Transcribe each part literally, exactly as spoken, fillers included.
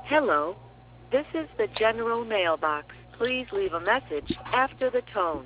Hello, this is the general mailbox. Please leave a message after the tone.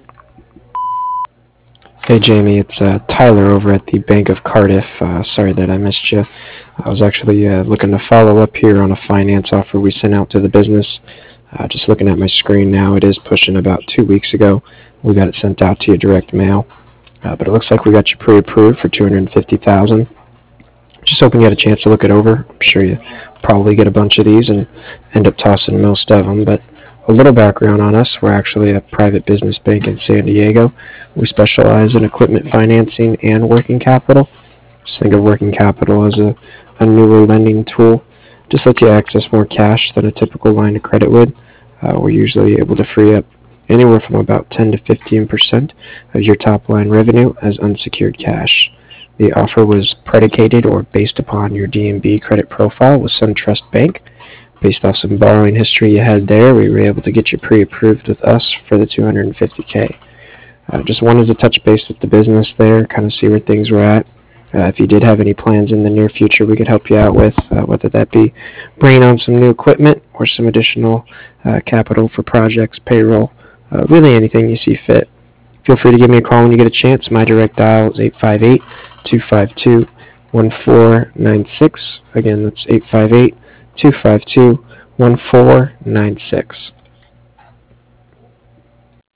Hey Jamie, it's uh, Tyler over at the Bank of Cardiff. Uh, sorry that I missed you. I was actually uh, looking to follow up here on a finance offer we sent out to the business. Uh, just looking at my screen now, it is pushing about two weeks ago. We got it sent out to you direct mail, uh, but it looks like we got you pre-approved for two hundred fifty thousand dollars. Just hoping you had a chance to look it over. I'm sure you probably get a bunch of these and end up tossing most of them, but a little background on us. We're actually a private business bank in San Diego. We specialize in equipment financing and working capital. Just think of working capital as a, a newer lending tool. Just lets you access more cash than a typical line of credit would. Uh, we're usually able to free up anywhere from about ten to fifteen percent of your top line revenue as unsecured cash. The offer was predicated or based upon your D N B credit profile with SunTrust Bank. Based off some borrowing history you had there, we were able to get you pre-approved with us for the two hundred fifty K. Uh, just wanted to touch base with the business there, kind of see where things were at. Uh, if you did have any plans in the near future we could help you out with, uh, whether that be bringing on some new equipment or some additional uh, capital for projects, payroll, uh, really anything you see fit. Feel free to give me a call when you get a chance. My direct dial is eight five eight, two five two, one four nine six. Again, that's eight five eight, two five two, one four nine six.